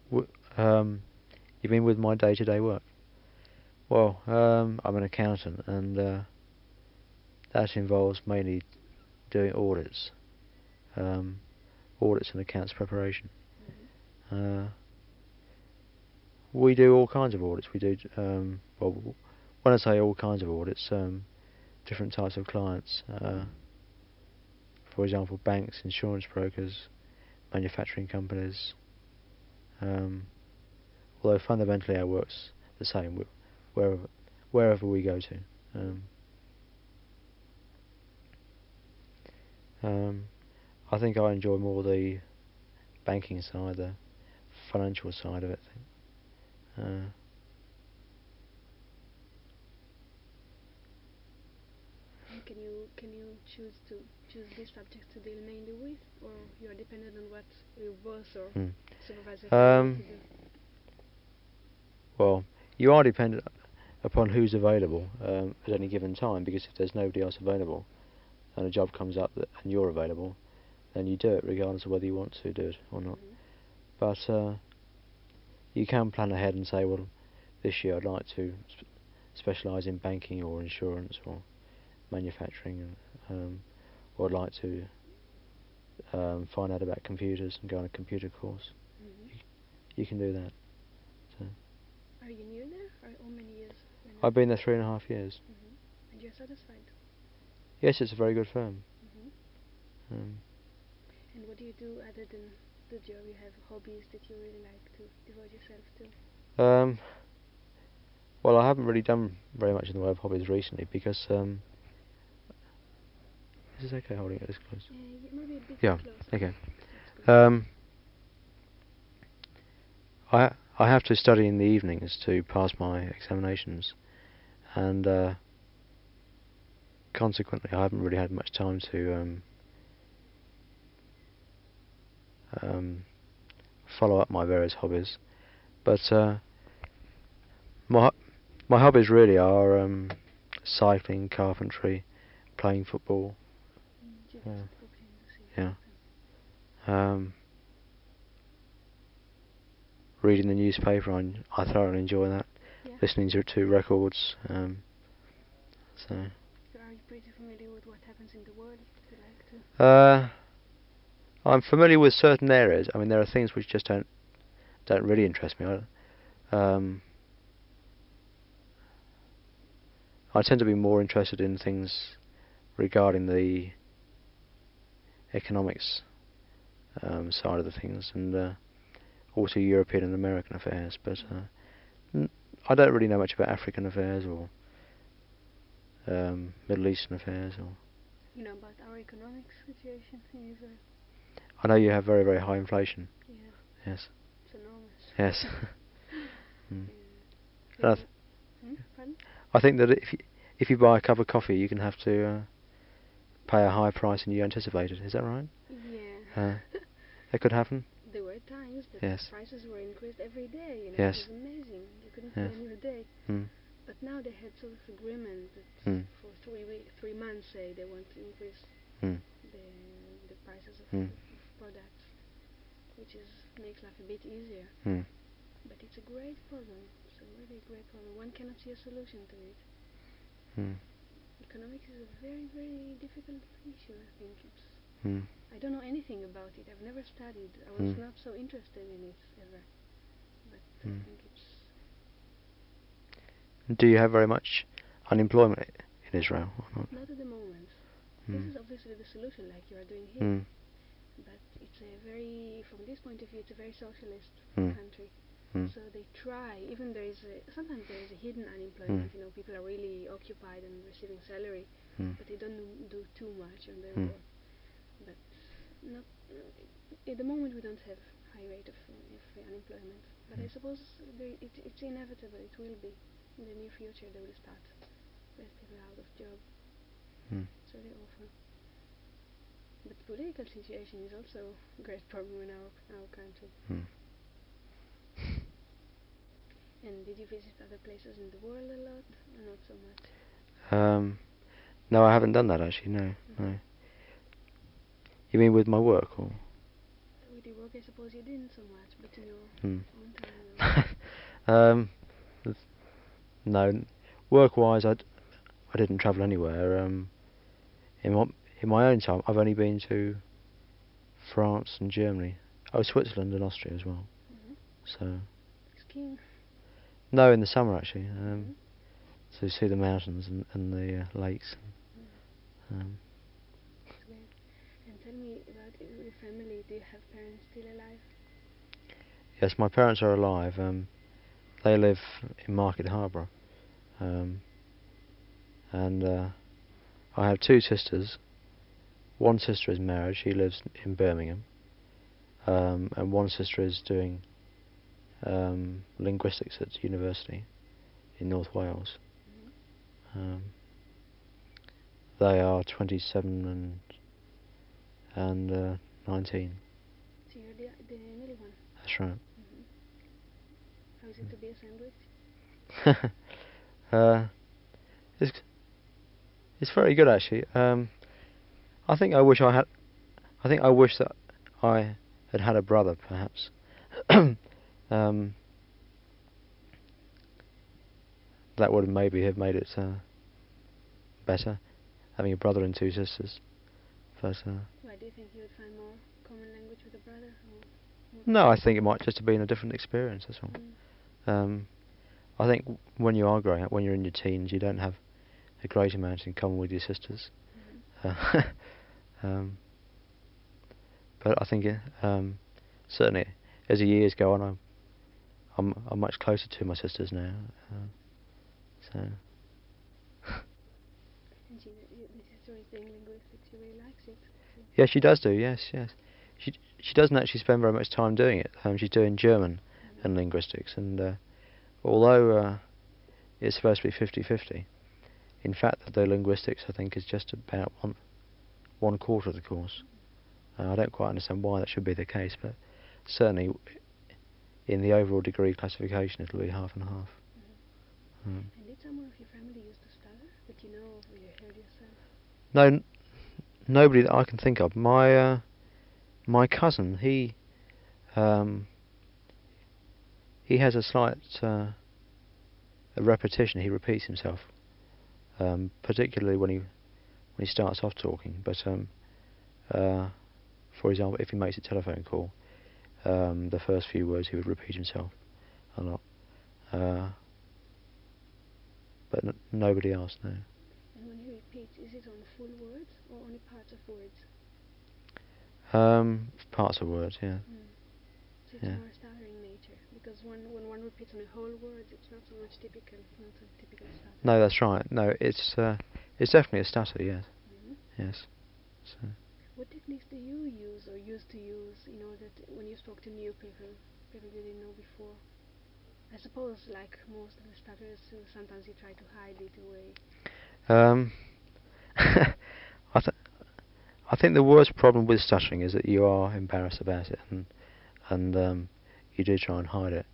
W- um, you mean with my day-to-day work? Well, I'm an accountant, and that involves mainly doing um, audits and accounts preparation. Hmm. Uh, we do all kinds of audits. We do, well, when I say all kinds of audits, different types of clients. For example, banks, insurance brokers, manufacturing companies. Um, although fundamentally our work's the same wherever wherever we go to. Hmm. Um, um, I think I enjoy more the banking side, the financial side of it. Uh, And can you choose this subject to deal mainly with, or you are dependent on what your boss or hmm. supervisor tell you Um, to do? well, you are dependent upon who's available at any given time, because if there's nobody else available and a job comes up and you're available, then you do it regardless of whether you want to do it or not. Hmm. But you can plan ahead and say, well, this year I'd like to specialise in banking or insurance or manufacturing, or I'd like to find out about computers and go on a computer course. Hmm. You, you can do that. So Are you new there? Or how many years you're now? I've been there 3.5 years. Hmm. And you're satisfied? Yes, it's a very good firm. Hmm. Um, And what do you do other than the job? You have hobbies that you really like to devote yourself to? um, well, I haven't really done very much in the way of hobbies recently because is this okay holding it this close? Yeah, maybe a bit Yeah. closer. Okay. That's good. Um, I have to study in the evenings to pass my examinations, and consequently, I haven't really had much time to um, follow up my various hobbies. But my my hobbies really are cycling, carpentry, playing football. Just Yeah, hoping to see yeah. something. Um, reading the newspaper, I thoroughly enjoy that. Yeah. Listening to records. So So are you pretty familiar with what happens in the world? Do you like to? uh, I'm familiar with certain areas. I mean, there are things which just don't really interest me. I tend to be more interested in things regarding the economics side of the things, and also European and American affairs. But Mm. I don't really know much about African affairs or Middle Eastern affairs. Or You know about our economic situation in Israel? I know you have very very high inflation. Yeah, Yes, it's enormous. yes. mm. Yeah. And Maybe. Hmm? Pardon? I think that if you buy a cup of coffee, you can have to pay a higher price than you anticipated. Is that right? Yeah. Uh, that could happen. There were times that Yes. prices were increased every day. It Yes. was amazing. You couldn't Yes. plan your day. Mm. But now they had sort of agreement that Mm. for 3 months, say they want to increase Mm. the the prices Mm. of products, which is makes life a bit easier. Mm. But it's a great problem. It's a really great problem. One cannot see a solution to it. Mm. Economics is a very, very difficult issue. I think it's. Mm. I don't know anything about it. I've never studied. I was Mm. not so interested in it ever. But I Mm. think it's. Do you have very much unemployment in Israel or not? Not at the moment. This Mm. is obviously the solution, like you are doing here. Mm. But it's a very, from this point of view, it's a very socialist Mm. country. Mm. So they try, even sometimes there is a hidden Mm. unemployment, people are really occupied and receiving salary, Mm. but they don't do too much on their Mm. work. But not, at the moment we don't have high rate of unemployment. But I Mm. suppose it's inevitable, it will be. In the near future they will start less people out of job. Mm. It's really awful. But the political situation is also a great problem in our country. Mm. And did you visit other places in the world a lot, or not so much? Um, no, I haven't done that actually. No, Hmm. no. You mean with my work or? With your work, I suppose you didn't so much, but in your Mm. own Um, no, work-wise, I didn't travel anywhere. In my in my own time, I've only been to France and Germany. Oh, Switzerland and Austria as well. Mm-hmm. So Skiing. no, in the summer actually. Mm-hmm. To see the mountains and the lakes. Mm. That's great. And tell me about your family. Do you have parents still alive? Yes, my parents are alive. They live in Market Harborough, and I have two sisters. One sister is married. She lives in Birmingham, and one sister is doing linguistics at university in North Wales. Mm-hmm. They are 27 and 19. So you're the middle one. That's right. Mm-hmm. How is it to be a sandwich? uh, it's it's very good actually. I think I wish I had. I think I wish that I had a brother, perhaps. um, that would maybe have made it better, having a brother and two sisters. But Why do you think you would find more common language with a brother? Or no, I think it might just have been a different experience. That's all. Mm. I think when you are growing up, when you're in your teens, you don't have a great amount in common with your sisters. Mm-hmm. Um, but I think certainly as the years go on, I'm much closer to my sisters now. So And the sister is doing linguistics. She really likes it. yeah, she does do. Yes, yes. She doesn't actually spend very much time doing it. She's doing German Mm-hmm. and linguistics, and although it's supposed to be 50-50, in fact the linguistics I think is just about one quarter of the course. I don't quite understand why that should be the case, but certainly in the overall degree classification it'll be half and half. Mm-hmm. And did someone of your family used to stutter that you know of or you heard yourself? No, nobody that I can think of. My cousin, he has a slight a repetition. He repeats himself, particularly when he starts off talking. But for example, if he makes a telephone call, the first few words he would repeat himself a lot. But nobody else, no. And when he repeats, is it on full words or only parts of words? Parts of words, yeah. So it's Yeah. more stuttering nature, because when one repeats on a whole word, it's not so much typical. It's not a typical stutter. No, that's right. No, it's definitely a stutter, yes. Mm-hmm. Yes. So. What techniques do you use or used to use in order to, when you spoke to new people you didn't know before? I suppose, like most of the stutters, sometimes you try to hide it away. Um, I think the worst problem with stuttering is that you are embarrassed about it, and you do try and hide it.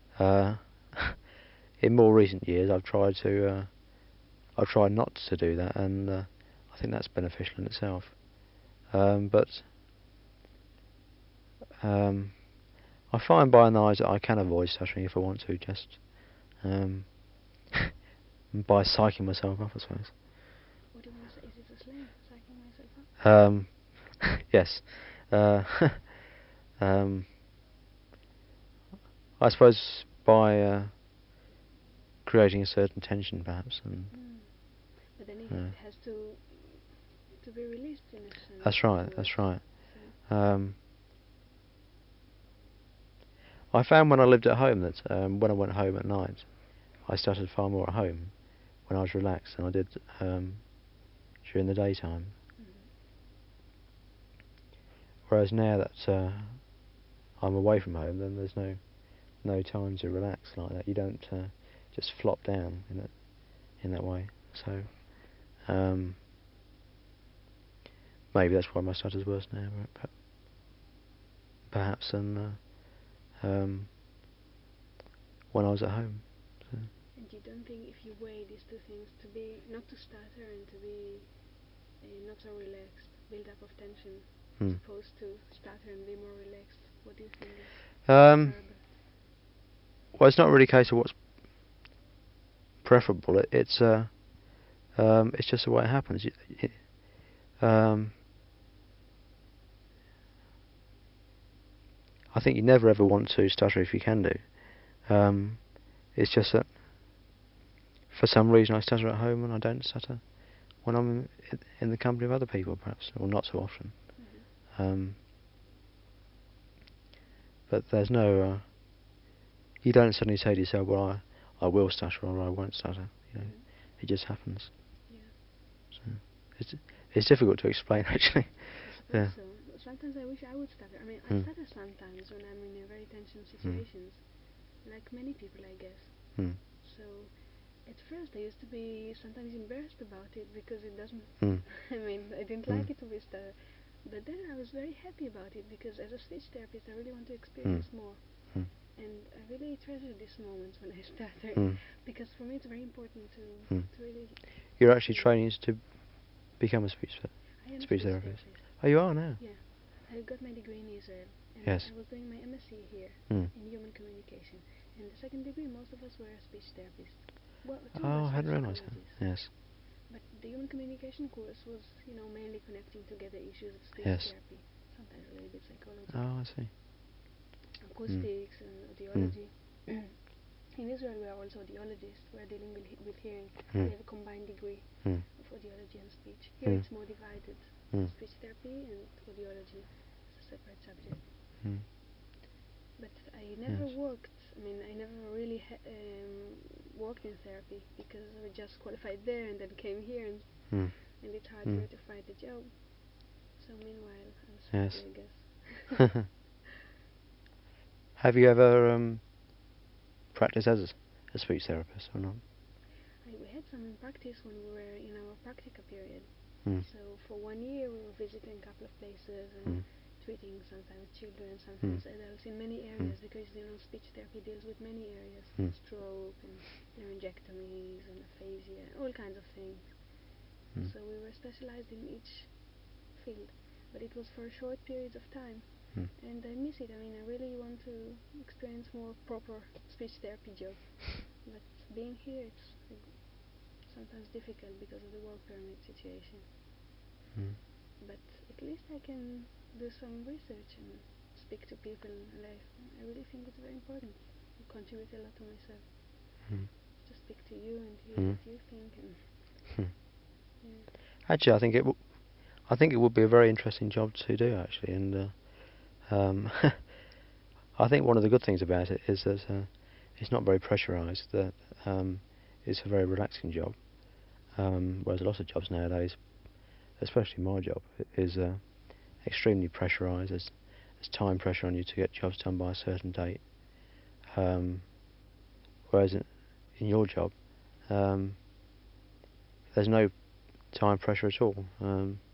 In more recent years, I've tried not to do that, and I think that's beneficial in itself. But I find by and large that I can avoid stuttering if I want to, just by psyching myself up, I suppose. What do you want to say? Is it a slang? Psyching myself up? Yes. Uh, um, I suppose by creating a certain tension, perhaps. And But then it has to be released in a sense. that's right. That's right. So I found when I lived at home that when I went home at night, I stuttered far more at home when I was relaxed than I did during the daytime. Whereas now that I'm away from home, then there's no time to relax like that. You don't just flop down in that way. So maybe that's why my stutter's worse now, perhaps, than when I was at home. So. And you don't think if you weigh these two things, to be not to stutter and to be not so relaxed, build up of tension, as opposed to stutter and be more relaxed, what do you think is preferable? Well, it's not really a case of what's preferable. It's just the way it happens. I think you never ever want to stutter if you can do. It's just that for some reason I stutter at home and I don't stutter when I'm in the company of other people, perhaps, or not so often. But there's no. You don't suddenly say to yourself, "Well, I will stutter or I won't stutter." It just happens. Yeah. So it's difficult to explain, actually. I suppose so. Sometimes I wish I would stutter. I mean, I stutter sometimes when I'm in a very tension situations, like many people, I guess. So at first I used to be sometimes embarrassed about it because it doesn't. I mean, I didn't like it to be stutter. But then I was very happy about it because as a speech therapist I really want to experience more. And I really treasure these moments when I stutter because for me it's very important to really... You're actually training to become a speech therapist. Oh, you are now? Yeah. I got my degree in Israel and Yes. I was doing my MSc here in human communication. And the second degree most of us were speech therapists. Well, two of us I hadn't were realised that. psychologists. Yes. But the human communication course was, mainly connecting together issues of speech Yes. therapy, sometimes a little bit psychology, Oh, I see. acoustics and audiology. In Israel we are also audiologists, we are dealing with hearing. We have a combined degree of audiology and speech. Here it's more divided, speech therapy and audiology as a separate subject. But I never worked, I never really worked in therapy because I just qualified there and then came here and it's hard here to find a job. So meanwhile, I'm struggling, I guess. Have you ever practiced as a speech therapist or not? We had some practice when we were in our practica period. So for 1 year we were visiting a couple of places and treating sometimes children, sometimes adults in many areas because speech therapy deals with many areas, stroke and laryngectomies and aphasia, all kinds of things. So we were specialized in each field, but it was for short periods of time. And I miss it. I really want to experience more proper speech therapy job. But being here, it's sometimes difficult because of the work permit situation. But at least I can do some research and speak to people, and I really think it's very important. I contribute a lot to myself. To speak to you and hear what you think. And Actually, I think it would be a very interesting job to do, actually, and I think one of the good things about it is that it's not very pressurised. That it's a very relaxing job, whereas a lot of jobs nowadays, especially my job, is extremely pressurised. There's time pressure on you to get jobs done by a certain date. Whereas in your job, there's no time pressure at all.